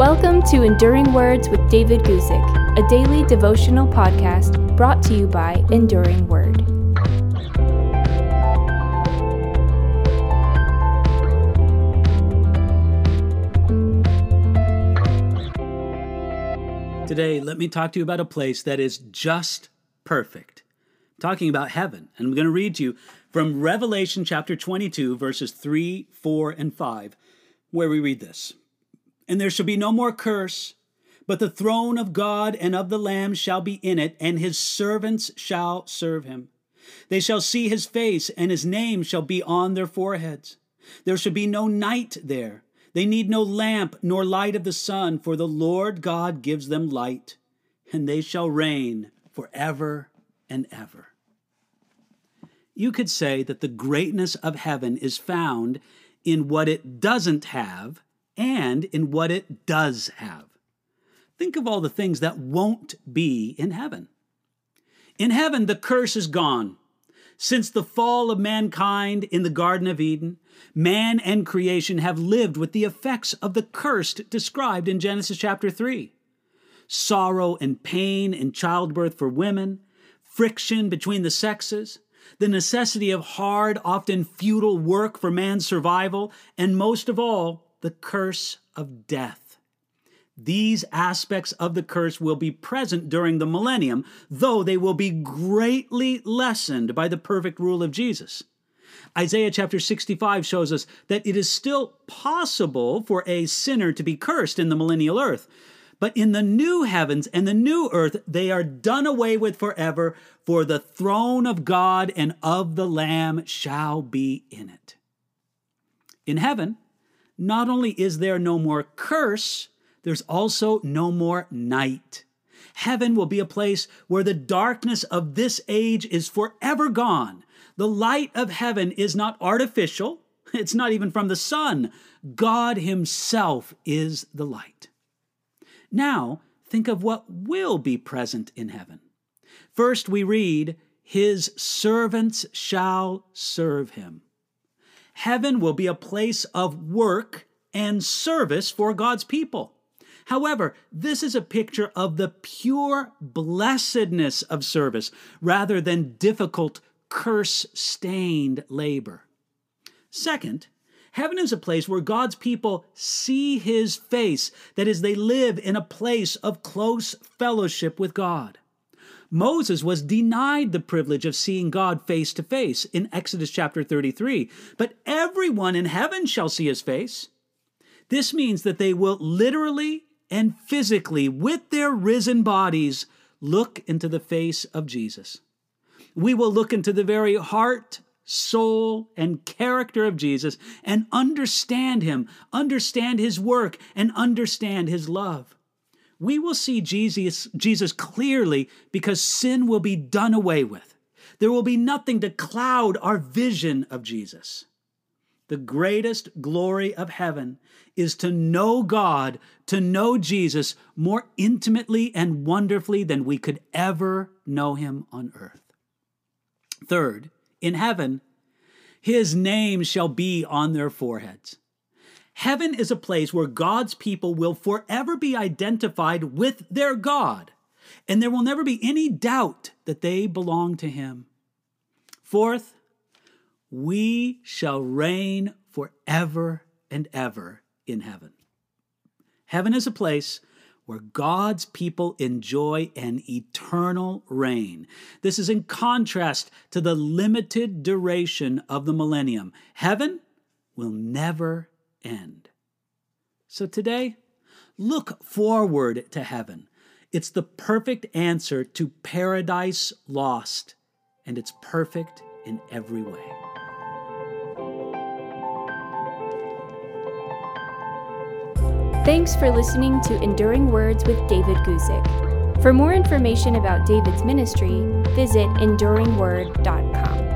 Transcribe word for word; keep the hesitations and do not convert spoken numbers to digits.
Welcome to Enduring Words with David Guzik, a daily devotional podcast brought to you by Enduring Word. Today, let me talk to you about a place that is just perfect. I'm talking about heaven, and I'm going to read to you from Revelation chapter twenty-two, verses three, four, and five, where we read this. And there shall be no more curse, but the throne of God and of the Lamb shall be in it, and his servants shall serve him. They shall see his face, and his name shall be on their foreheads. There shall be no night there. They need no lamp nor light of the sun, for the Lord God gives them light, and they shall reign forever and ever. You could say that the greatness of heaven is found in what it doesn't have and in what it does have. Think of all the things that won't be in heaven. In heaven, the curse is gone. Since the fall of mankind in the Garden of Eden, man and creation have lived with the effects of the curse described in Genesis chapter three. Sorrow and pain in childbirth for women, friction between the sexes, the necessity of hard, often futile work for man's survival, and most of all, the curse of death. These aspects of the curse will be present during the millennium, though they will be greatly lessened by the perfect rule of Jesus. Isaiah chapter sixty-five shows us that it is still possible for a sinner to be cursed in the millennial earth, but in the new heavens and the new earth, they are done away with forever, for the throne of God and of the Lamb shall be in it. In heaven, not only is there no more curse, there's also no more night. Heaven will be a place where the darkness of this age is forever gone. The light of heaven is not artificial. It's not even from the sun. God himself is the light. Now, think of what will be present in heaven. First, we read, his servants shall serve him. Heaven will be a place of work and service for God's people. However, this is a picture of the pure blessedness of service rather than difficult, curse-stained labor. Second, heaven is a place where God's people see his face, that is, they live in a place of close fellowship with God. Moses was denied the privilege of seeing God face to face in Exodus chapter thirty-three, but everyone in heaven shall see his face. This means that they will literally and physically, with their risen bodies, look into the face of Jesus. We will look into the very heart, soul, and character of Jesus and understand him, understand his work, and understand his love. We will see Jesus, Jesus clearly because sin will be done away with. There will be nothing to cloud our vision of Jesus. The greatest glory of heaven is to know God, to know Jesus more intimately and wonderfully than we could ever know him on earth. Third, in heaven, his name shall be on their foreheads. Heaven is a place where God's people will forever be identified with their God, and there will never be any doubt that they belong to him. Fourth, we shall reign forever and ever in heaven. Heaven is a place where God's people enjoy an eternal reign. This is in contrast to the limited duration of the millennium. Heaven will never end. So today, look forward to heaven. It's the perfect answer to paradise lost, and it's perfect in every way. Thanks for listening to Enduring Words with David Guzik. For more information about David's ministry, visit enduring word dot com.